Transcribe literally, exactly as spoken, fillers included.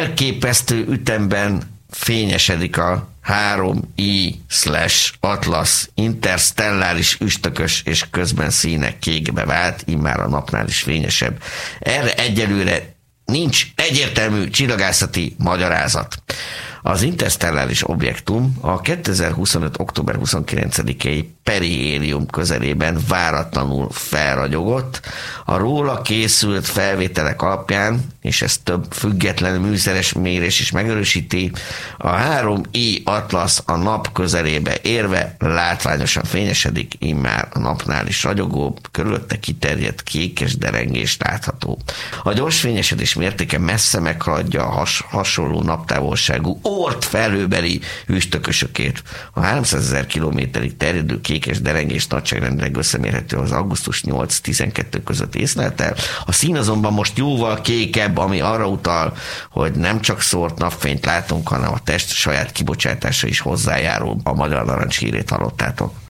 elképesztő ütemben fényesedik a három i slash Atlas interstelláris üstökös, és közben színe kékbe vált, immár a napnál is fényesebb. Erre egyelőre nincs egyértelmű csillagászati magyarázat. Az interstelláris objektum a kétezer-huszonöt. október huszonkilencedikei perihélium közelében váratlanul felragyogott. A róla készült felvételek alapján, és ezt több független műszeres mérés is megerősíti, a három i Atlas a nap közelébe érve látványosan fényesedik, immár a napnál is ragyogóbb, körülötte kiterjedt kékes derengés látható. A gyors fényesedés mértéke messze meghaladja a has- hasonló naptávolságú Oort felhőbeli üstökösökét. A háromszázezer kilométerig terjedő kékes derengés nagyságrendileg összemérhető az augusztus nyolc-tizenkettő között észleltel. A szín azonban most jóval kékebb, ami arra utal, hogy nem csak szórt napfényt látunk, hanem a test saját kibocsátása is hozzájárul. A magyar narancs hírét hallottátok.